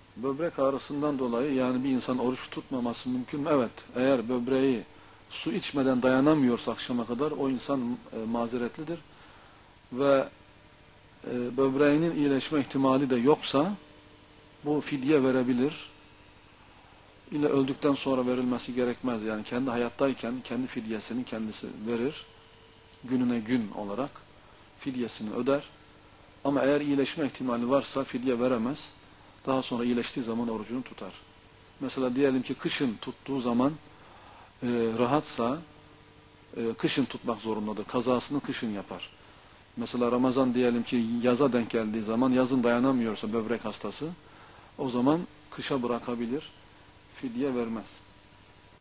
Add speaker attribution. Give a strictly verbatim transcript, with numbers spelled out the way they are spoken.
Speaker 1: Böbrek ağrısından dolayı yani bir insan oruç tutmaması mümkün mü? Evet. Eğer böbreği su içmeden dayanamıyorsa akşama kadar o insan e, mazeretlidir. Ve e, böbreğinin iyileşme ihtimali de yoksa bu fidye verebilir. İlle öldükten sonra verilmesi gerekmez. Yani kendi hayattayken kendi fidyesini kendisi verir. Gününe gün olarak fidyesini öder. Ama eğer iyileşme ihtimali varsa fidye veremez. Daha sonra iyileştiği zaman orucunu tutar. Mesela diyelim ki kışın tuttuğu zaman e, rahatsa e, kışın tutmak zorundadır. Kazasını kışın yapar. Mesela Ramazan diyelim ki yaza denk geldiği zaman yazın dayanamıyorsa böbrek hastası o zaman kışa bırakabilir. Fidye vermez.